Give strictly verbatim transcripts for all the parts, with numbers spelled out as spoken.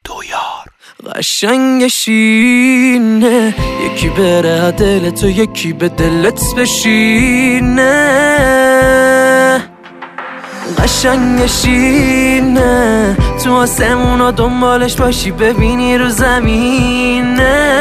دو یار. قشنگ شینه یکی بره دل تو یکی به دلت بشینه. قشنگ شینه تو آسمون و دنبالش باشی ببینی رو زمینه.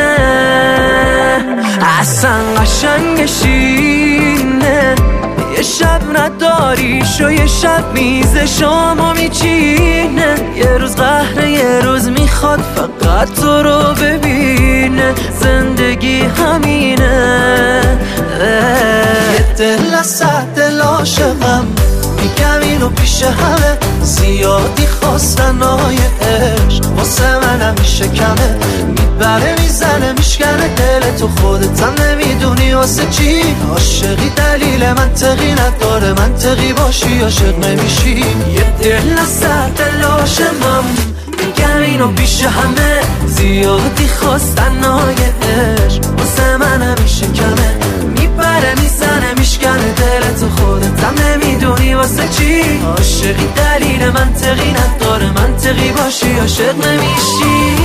اصلا قشنگ شینه یه شب نداریش و یه شب میز شامو میچینه. یه روز قهره یه روز میخواد فقط تو رو ببینه. زندگی همینه. یه دل از صد دل عاشقم میگم اینو پیش همه. زیادی خواستن های عشق واسه من همیشه کمه. میبره میزنه میشکنه دل تو خودتم نمیدونی واسه چی عاشقی. دلیل منطقی نداره منطقی باشی عاشق نمیشی. یه دل از صد دل عاشقم میگم اینو پیش همه. زیادی خواستن های عشق واسه من همیشه کمه. میبره میزنه میشکنه دل تو خودتم نمیدونی واسه چی عاشقی. دلیل منطقی نداره منطقی باشی عاشق نمیشی.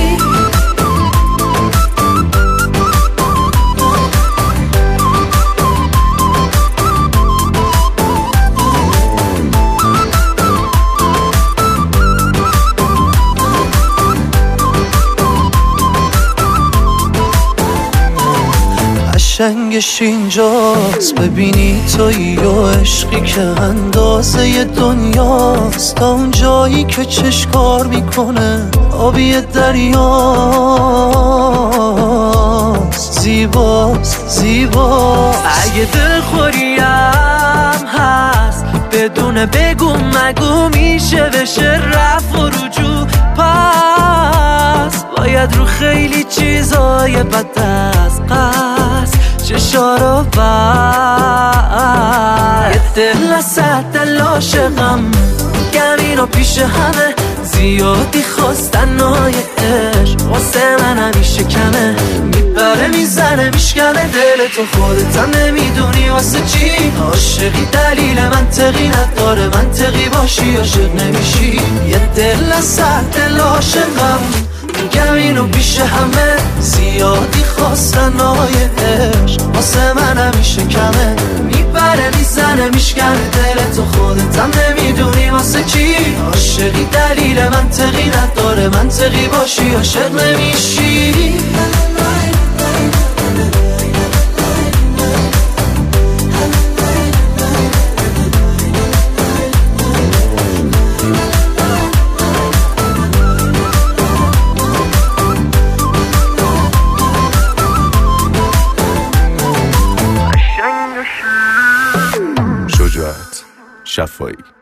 قشنگش اینجاست ببینی تویی و عشقی که اندازه دنیاست. تا اون جایی که چشکار میکنه آبی دریاست. زیباست زیباست. اگه دلخوریم هست بدون بگو مگو میشه بشه رفت و رجوع. پس باید رو خیلی چیزای بد از قصد چشارو بست. یه دل از صد دل عاشقم میگم اینو پیش همه. زیادی خواستن های عشق واسه من همیشه کمه. میبره میزنه میشکنه دل تو خودتم نمیدونی واسه چی عاشقی. دلیل منطقی نداره منطقی باشی عاشق نمیشی. یه دل از صد دل عاشقم میگم اینو پیش همه. زیادی خواستن های عشق واسه من همیشه کمه. میبره میزنه میشکنه دل تو خودتم نمیدونی واسه چی عاشقی. دلیل منطقی نداره منطقی باشی عاشق نمیشی. شجاعت شفایی.